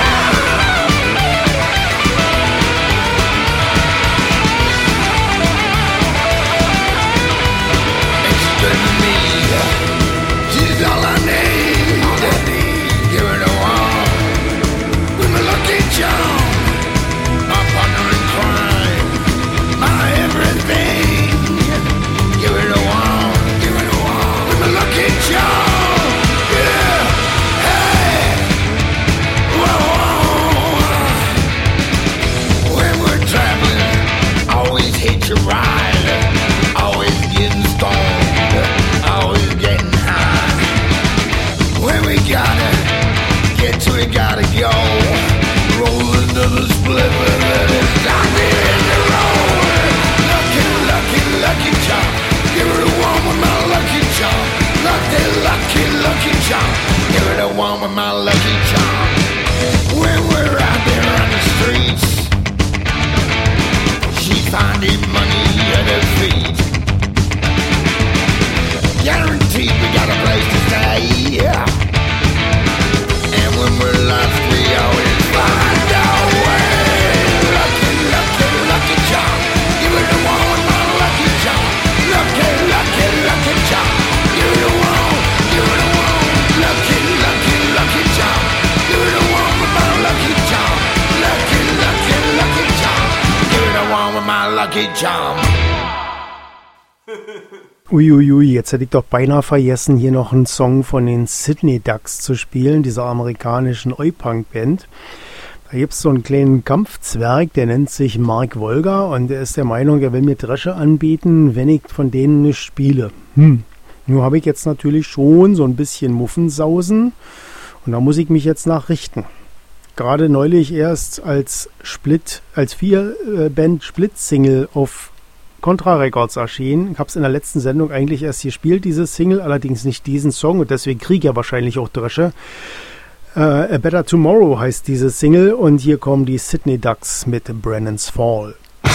And she's good to me. She's all I need. All I need. Give her the one with my lucky charm. My partner in crime, my everything. Give her the one, give her the one with my lucky charm. Yeah, hey, whoa. When we're traveling, always hitch a ride, always getting stoned, always getting high. When we gotta get to it, gotta go. Roll another split with it, it's time to hit the road. Lucky, lucky, lucky charm. Give her the one with my lucky charm. Lucky, lucky, lucky charm. Give her the one with my lucky charm. When we're out there on the streets, she's finding money at her feet. Lucky Charm. Uiuiui, jetzt hätte ich doch beinahe vergessen, hier noch einen Song von den Sydney Ducks zu spielen, dieser amerikanischen Oi-Punk-Band. Da gibt es so einen kleinen Kampfzwerg, der nennt sich Mark Wolga und der ist der Meinung, er will mir Dresche anbieten, wenn ich von denen nicht spiele. Hm. Nun habe ich jetzt natürlich schon so ein bisschen Muffensausen und da muss ich mich jetzt nachrichten. Gerade neulich erst als Split, als Vier-Band-Split-Single auf Contra Records erschienen. Ich habe es in der letzten Sendung eigentlich erst gespielt, diese Single, allerdings nicht diesen Song und deswegen kriege ich ja wahrscheinlich auch Dresche. Uh, A Better Tomorrow heißt diese Single und hier kommen die Sydney Ducks mit Brennan's Fall.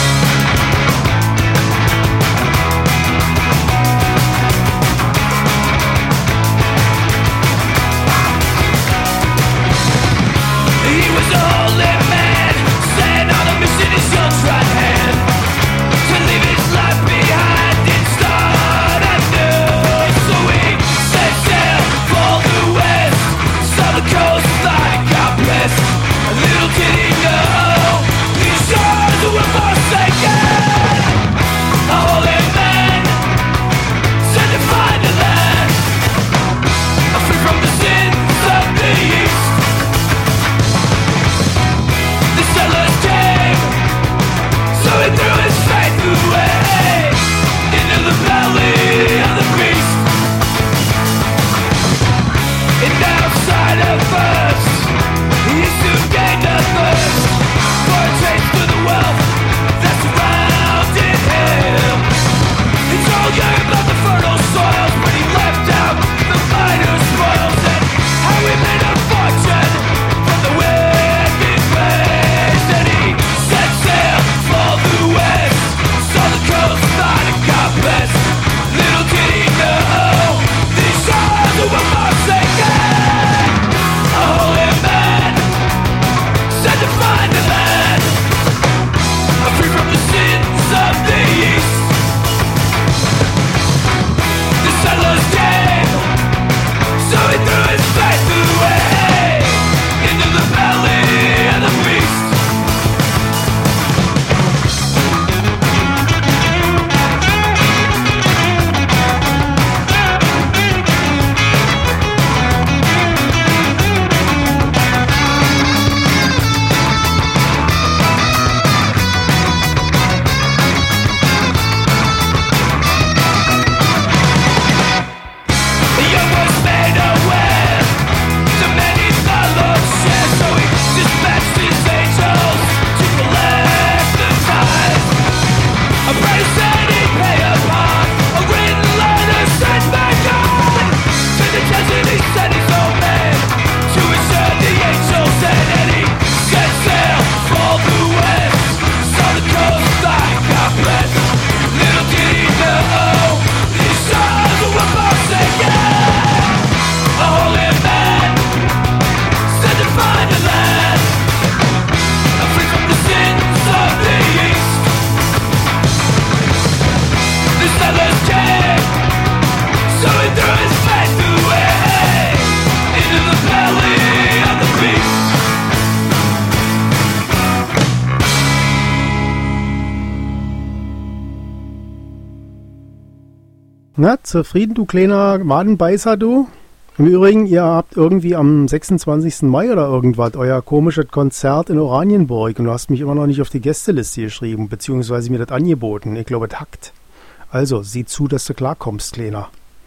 Na, zufrieden, du kleiner Wadenbeißer, du? Im Übrigen, ihr habt irgendwie am sechsundzwanzigsten Mai oder irgendwas euer komisches Konzert in Oranienburg und du hast mich immer noch nicht auf die Gästeliste geschrieben, beziehungsweise mir das angeboten. Ich glaube, es hackt. Also, sieh zu, dass du klarkommst, Kleiner.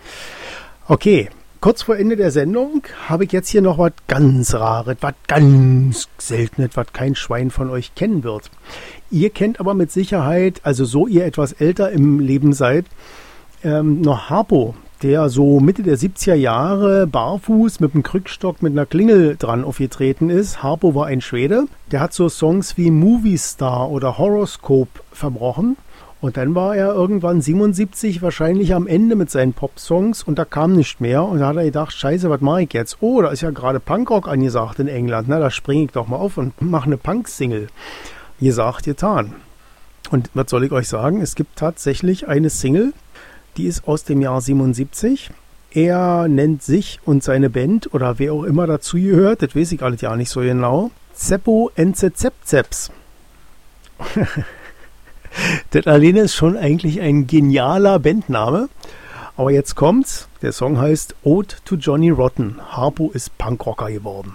Okay, kurz vor Ende der Sendung habe ich jetzt hier noch was ganz Rares, was ganz Seltenes, was kein Schwein von euch kennen wird. Ihr kennt aber mit Sicherheit, also so ihr etwas älter im Leben seid, ähm, noch Harpo, der so Mitte der siebziger Jahre barfuß mit einem Krückstock mit einer Klingel dran aufgetreten ist. Harpo war ein Schwede, der hat so Songs wie Movie Star oder Horoscope verbrochen. Und dann war er irgendwann siebenundsiebzig wahrscheinlich am Ende mit seinen Pop-Songs und da kam nichts mehr. Und da hat er gedacht, scheiße, was mache ich jetzt? Oh, da ist ja gerade Punkrock angesagt in England. Na, da springe ich doch mal auf und mache eine Punk-Single. Gesagt, getan. Und was soll ich euch sagen? Es gibt tatsächlich eine Single, die ist aus dem Jahr siebenundsiebzig. Er nennt sich und seine Band oder wer auch immer dazu gehört, das weiß ich alles ja nicht so genau, Zeppo and the Zep-Zeps. Das alleine ist schon eigentlich ein genialer Bandname. Aber jetzt kommt's. Der Song heißt Ode to Johnny Rotten. Harpo ist Punkrocker geworden.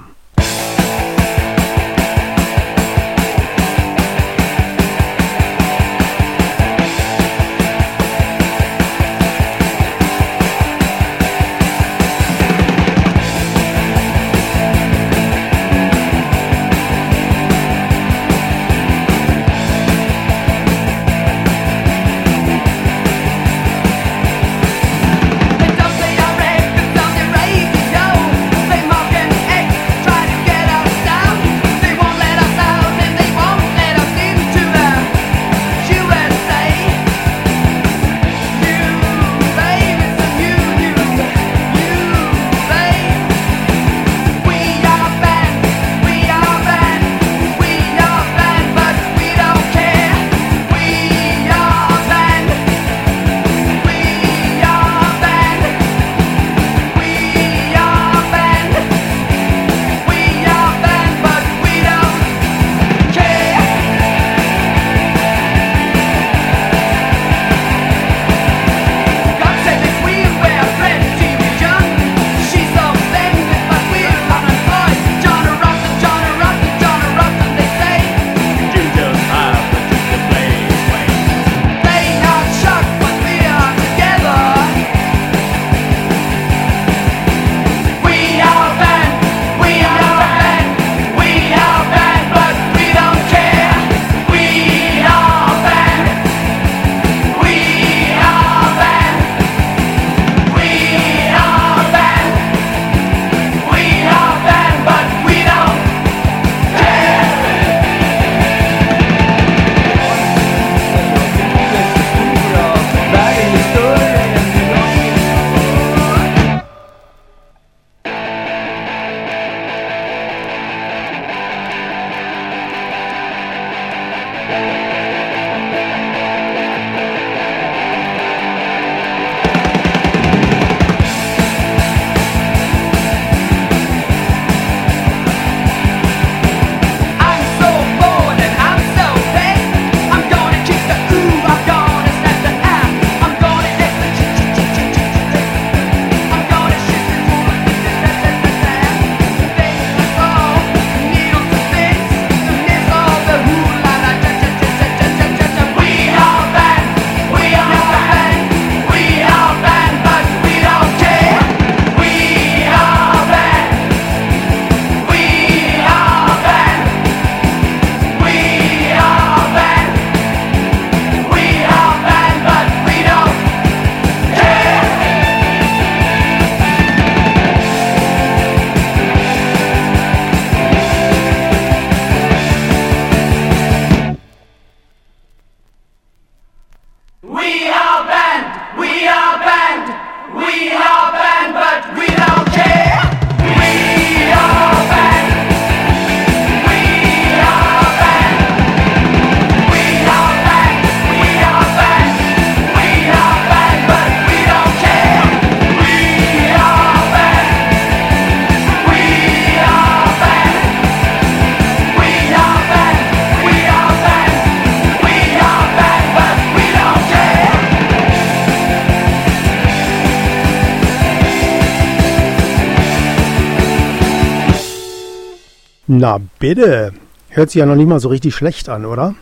Na bitte, hört sich ja noch nicht mal so richtig schlecht an, oder?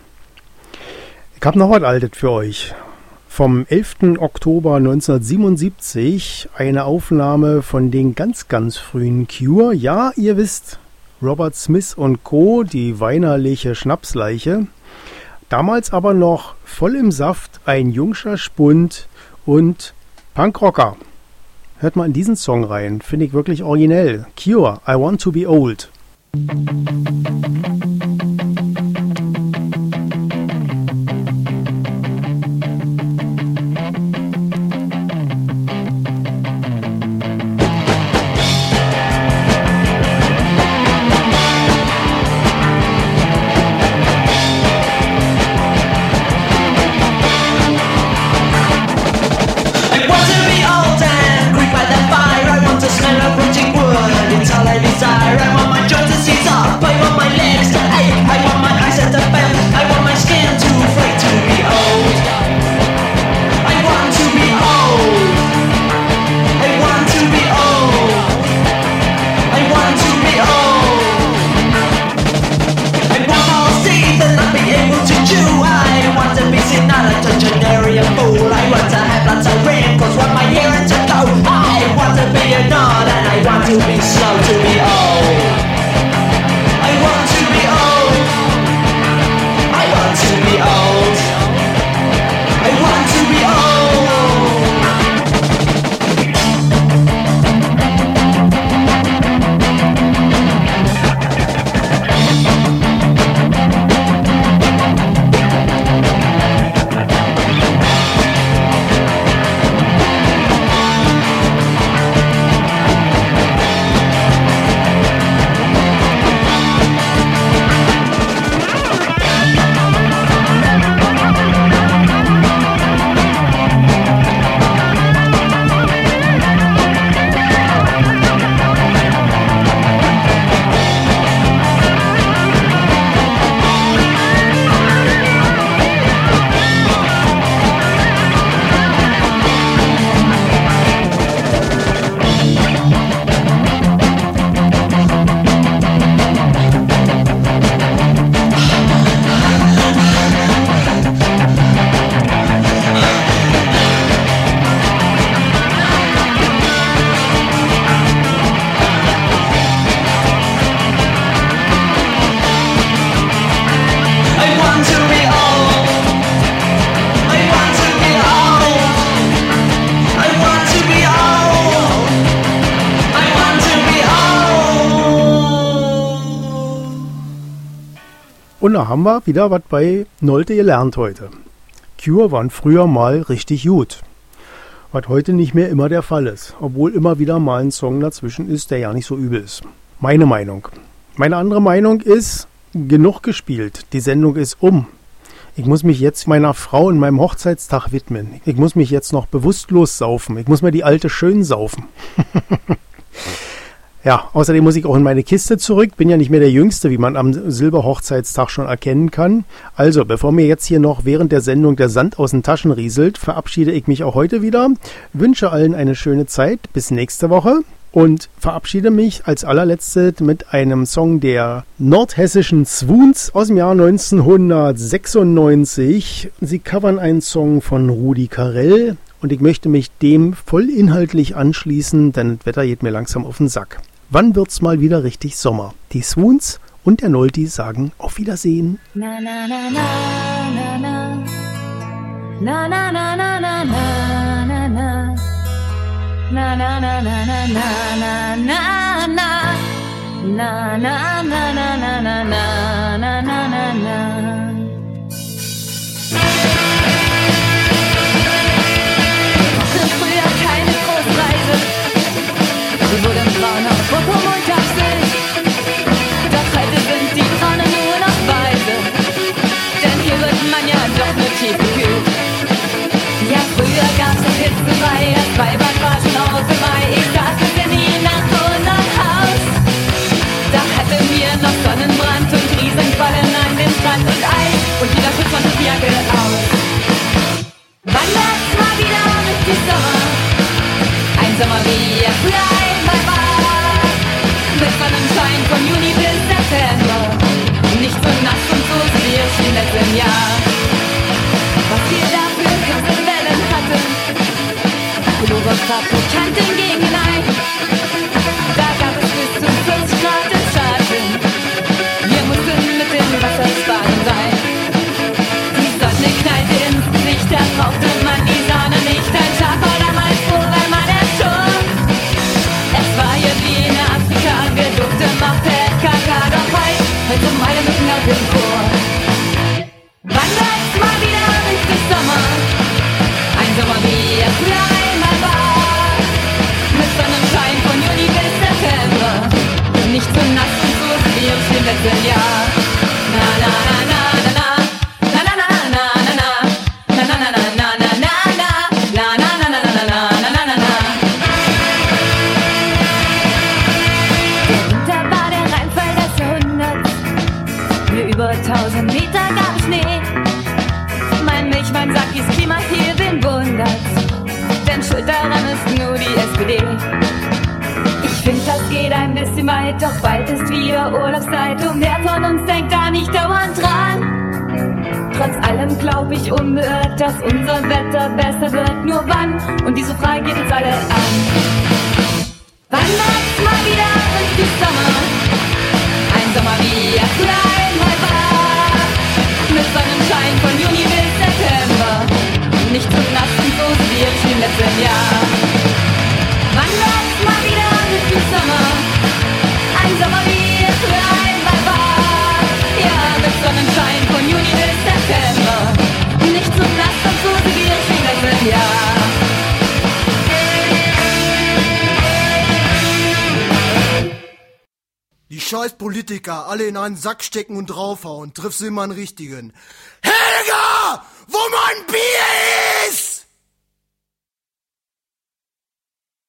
Ich habe noch was Altes für euch. Vom elften Oktober neunzehnhundertsiebenundsiebzig eine Aufnahme von den ganz, ganz frühen Cure. Ja, ihr wisst, Robert Smith und Co., die weinerliche Schnapsleiche. Damals aber noch voll im Saft, ein jungscher Spund und Punkrocker. Hört mal in diesen Song rein, finde ich wirklich originell. Cure, I Want to Be Old. Smell of rotting wood, it's all I desire. I want my joints to seize up, I want my legs Und da haben wir wieder was bei Nolte gelernt heute. Cure waren früher mal richtig gut. Was heute nicht mehr immer der Fall ist. Obwohl immer wieder mal ein Song dazwischen ist, der ja nicht so übel ist. Meine Meinung. Meine andere Meinung ist, genug gespielt. Die Sendung ist um. Ich muss mich jetzt meiner Frau und meinem Hochzeitstag widmen. Ich muss mich jetzt noch bewusstlos saufen. Ich muss mir die alte schön saufen. Ja, außerdem muss ich auch in meine Kiste zurück. Bin ja nicht mehr der Jüngste, wie man am Silberhochzeitstag schon erkennen kann. Also, bevor mir jetzt hier noch während der Sendung der Sand aus den Taschen rieselt, verabschiede ich mich auch heute wieder. Wünsche allen eine schöne Zeit. Bis nächste Woche. Und verabschiede mich als allerletzte mit einem Song der nordhessischen Swoons aus dem Jahr neunzehnhundertsechsundneunzig. Sie covern einen Song von Rudi Carrell und ich möchte mich dem voll inhaltlich anschließen, denn das Wetter geht mir langsam auf den Sack. Wann wird's mal wieder richtig Sommer? Die Swoons und der Nolti sagen auf Wiedersehen. Na na na na na na na na na na na na na Na na na na na na na na na na na na na na na na na na na. Früher keine große Reise, sie wurde im brauner Popo Montagsee. Doch heute sind die Frauen nur noch weise, denn hier wird man ja doch nur tief gekühlt. Ja, früher gab's eine Hitzerei, das Weibad war schon aus dem Mai. Ich saß mit der nie nach unserem Haus. Da hatten wir noch Sonnenbrand und Riesenquallen an dem Strand und Eis und jeder Schutz von der Jacke aus. Wann wird's mal wieder richtig Sommer? Ein Sommer wie er früher einmal war. Mit Sonnenschein von Juni bis September. Nicht so nass und so schwierig wie letztes Jahr. Was wir da für Wellen hatten, Pullover, Praktikantin ging hinein. Da gab es bis zu vierzig Grad im Schatten. Wir mussten mit dem Wasserspannen sein. Die Sonne knallte ins Gesicht, da brauchte man die Sonne nicht. Ein Schaf war damals froh, weil man erschrock. Es war ja wie in Afrika, wir durften auf der K K, doch heute, heute zum Heile müssen wir auf den Chor. Wann wird's mal wieder richtig Sommer? Ein Sommer wie er früher einmal war. Mit Sonnenschein von Juni bis September. Nicht so nass und so schwierig wie im letzten Jahr. Na na na na na na. Na na na na na na. Na na na na na na na na. Na na na na na na na na na na. Der Winter war der Reinfall des Jahrhunderts. Für über tausend Meter gab es Schnee. Mein Milchmann sagt, dies Klima hier wen wundert's. Denn schuld daran ist nur die S P D. Ich find, das geht ein bisschen weit, doch bald ist wieder Urlaubszeit und wer von uns denkt da nicht dauernd dran? Trotz allem glaub ich unbeirrt, dass unser Wetter besser wird. Nur wann? Und diese Frage geht uns alle an. Wann wird's mal wieder richtig Sommer? Ein Sommer wie er früher einmal war. Mit Sonnenschein von Juni bis September. Nicht so nass und so schwierig wie im letzten Jahr. Wann wird's mal wieder richtig Sommer? Ein Sommer wie es früher einmal war. Ja, mit Sonnenschein von Juni bis September. Nicht so nass und so schwierig wie im letzten Jahr. Die scheiß Politiker alle in einen Sack stecken und draufhauen, triffst du immer einen richtigen. Helga! Wo mein Bier